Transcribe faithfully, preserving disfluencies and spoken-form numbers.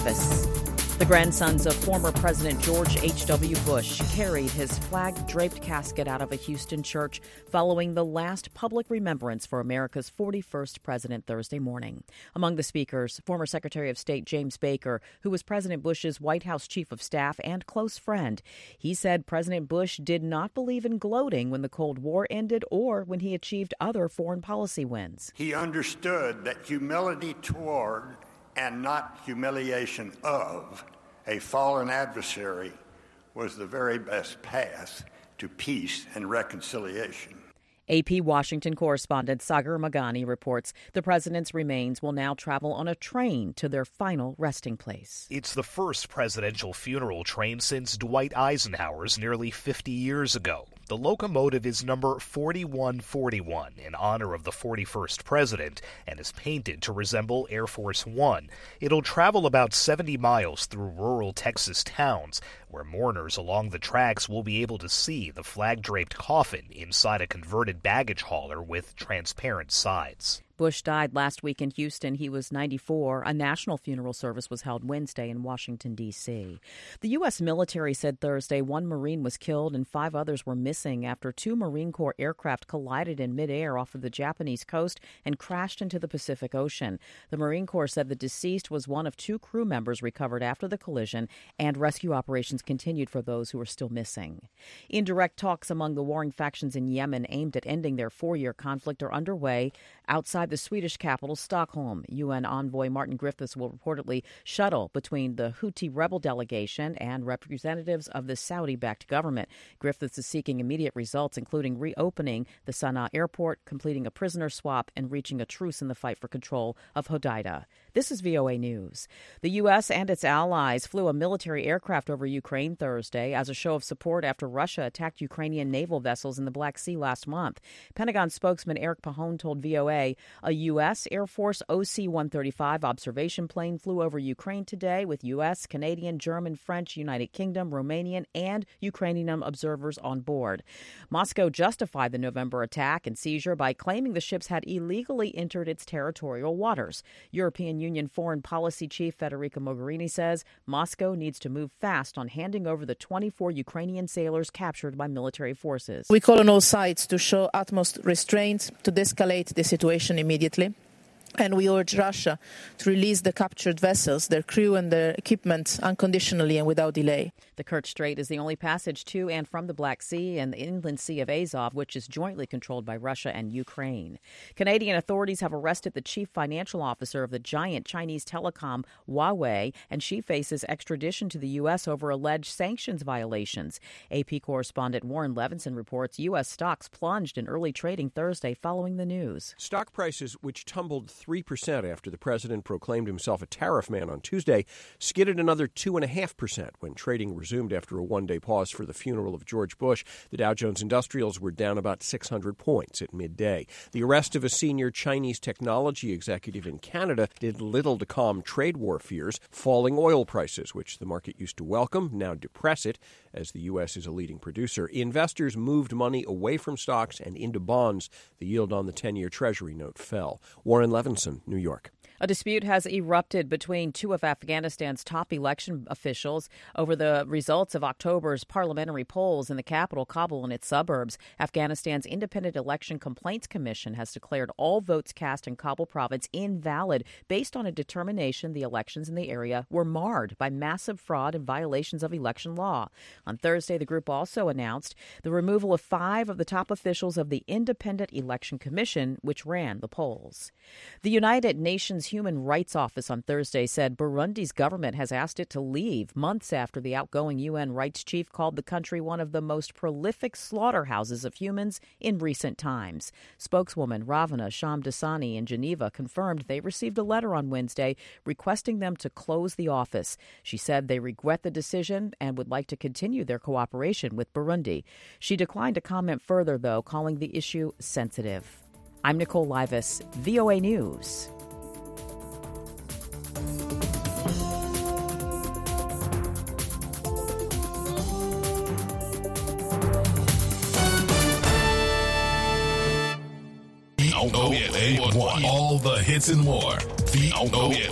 Livas. The grandsons of former President George H W. Bush carried his flag-draped casket out of a Houston church following the last public remembrance for America's forty-first president Thursday morning. Among the speakers, former Secretary of State James Baker, who was President Bush's White House chief of staff and close friend. He said President Bush did not believe in gloating when the Cold War ended or when he achieved other foreign policy wins. He understood that humility toward and not humiliation of a fallen adversary was the very best path to peace and reconciliation. A P Washington correspondent Sagar Meghani reports the president's remains will now travel on a train to their final resting place. It's the first presidential funeral train since Dwight Eisenhower's nearly fifty years ago. The locomotive is number forty-one forty-one in honor of the forty-first president and is painted to resemble Air Force One. It'll travel about seventy miles through rural Texas towns, where mourners along the tracks will be able to see the flag-draped coffin inside a converted baggage hauler with transparent sides. Bush died last week in Houston. He was ninety-four. A national funeral service was held Wednesday in Washington, D C. The U S military said Thursday one Marine was killed and five others were missing after two Marine Corps aircraft collided in midair off of the Japanese coast and crashed into the Pacific Ocean. The Marine Corps said the deceased was one of two crew members recovered after the collision, and rescue operations continued for those who are still missing. Indirect talks among the warring factions in Yemen aimed at ending their four-year conflict are underway outside the Swedish capital, Stockholm. U N envoy Martin Griffiths will reportedly shuttle between the Houthi rebel delegation and representatives of the Saudi-backed government. Griffiths is seeking immediate results, including reopening the Sana'a airport, completing a prisoner swap, and reaching a truce in the fight for control of Hodeidah. This is V O A News. The U S and its allies flew a military aircraft over Ukraine Thursday as a show of support after Russia attacked Ukrainian naval vessels in the Black Sea last month. Pentagon spokesman Eric Pahone told V O A a U S Air Force O C one thirty-five observation plane flew over Ukraine today with U S, Canadian, German, French, United Kingdom, Romanian, and Ukrainian observers on board. Moscow justified the November attack and seizure by claiming the ships had illegally entered its territorial waters. European Union Foreign Policy Chief Federica Mogherini says Moscow needs to move fast on handing over the twenty-four Ukrainian sailors captured by military forces. We call on all sides to show utmost restraint, to de-escalate the situation immediately. And we urge Russia to release the captured vessels, their crew and their equipment unconditionally and without delay. The Kerch Strait is the only passage to and from the Black Sea and the inland Sea of Azov, which is jointly controlled by Russia and Ukraine. Canadian authorities have arrested the chief financial officer of the giant Chinese telecom Huawei, and she faces extradition to the U S over alleged sanctions violations. A P correspondent Warren Levinson reports U S stocks plunged in early trading Thursday following the news. Stock prices, which tumbled three percent after the president proclaimed himself a tariff man on Tuesday, skidded another two point five percent when trading resumed after a one-day pause for the funeral of George Bush. The Dow Jones Industrials were down about six hundred points at midday. The arrest of a senior Chinese technology executive in Canada did little to calm trade war fears. Falling oil prices, which the market used to welcome, now depress it, as the U S is a leading producer. Investors moved money away from stocks and into bonds. The yield on the ten-year Treasury note fell. Warren Levinson, New York. A dispute has erupted between two of Afghanistan's top election officials over the results of October's parliamentary polls in the capital, Kabul, and its suburbs. Afghanistan's Independent Election Complaints Commission has declared all votes cast in Kabul province invalid based on a determination the elections in the area were marred by massive fraud and violations of election law. On Thursday, the group also announced the removal of five of the top officials of the Independent Election Commission, which ran the polls. The United Nations Human Rights Office on Thursday said Burundi's government has asked it to leave months after the outgoing U N rights chief called the country one of the most prolific slaughterhouses of humans in recent times. Spokeswoman Ravana Shamdasani in Geneva confirmed they received a letter on Wednesday requesting them to close the office. She said they regret the decision and would like to continue their cooperation with Burundi. She declined to comment further, though, calling the issue sensitive. I'm Nicole Livas, V O A News. V O A one. All the hits and more. V O